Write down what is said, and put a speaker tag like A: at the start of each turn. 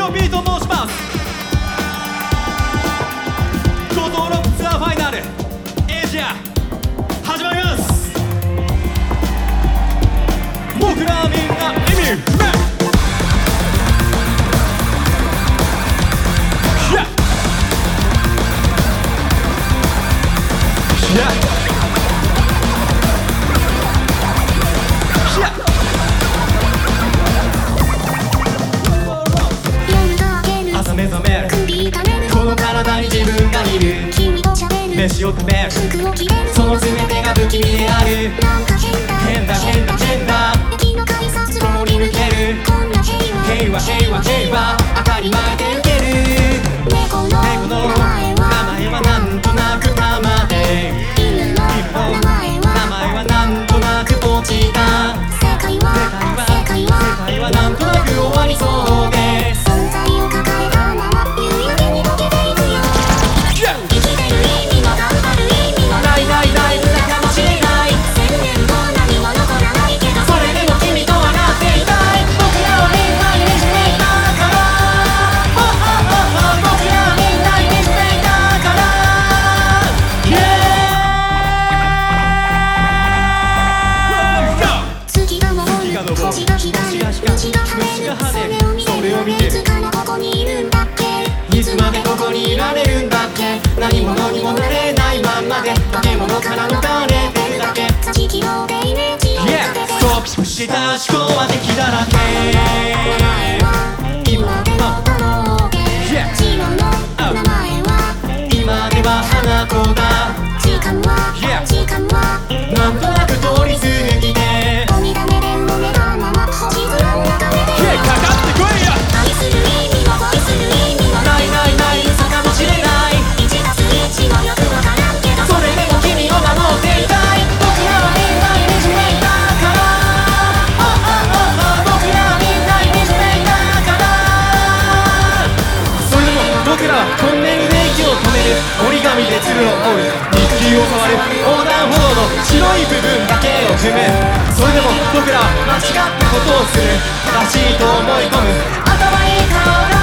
A: オビーと申します。五島ロックツアーファイナルエイジア始まります。僕らみんな意味朝目覚めるこの体に自分がいる。飯を食べるその全てが不気味である。変だ変だ変だ通り抜ける平和平和平和当たり前で受ける。猫の名前はなんとなくたまで犬の名前はなんとなくポチだ。世界はなんとなく終わりそうで存在を抱えたまま夕焼けに溶けていくよ。生きてる意味も頑張る意味もない無駄かもしれない。1000年後何も残らないけどそれでも君とはなっていたい。僕らはみんなイメージメーターだから僕らはみんなイメージメーターから月が昇る星が光る虫が跳ねるそれを見ていつからここにいるんだっけ。いつまでここにいられるんだっけ。何者にもなれないまんまで化け物から抜かれてるだけ。地球でイメージを立ててストップした思考は敵だらけ。名前は今でも届け白の名前は今では花子だ。時間はなんとなく通り過ぎてゴミだねで埋もれたまま星空の中でかかってこいよ。愛する意味も恋する意味もない嘘かもしれない。1+1もよくわからんけどそれでも君を守っていたい。僕らはみんなイメージメーターから僕らはみんなイメージメーターからそれでも僕らはトンネルで息を止める折り紙で鶴を折る日記を触る横断歩道の白い部分だけを踏む。それでも僕らは間違ったことをする正しいと思い込む頭いい顔が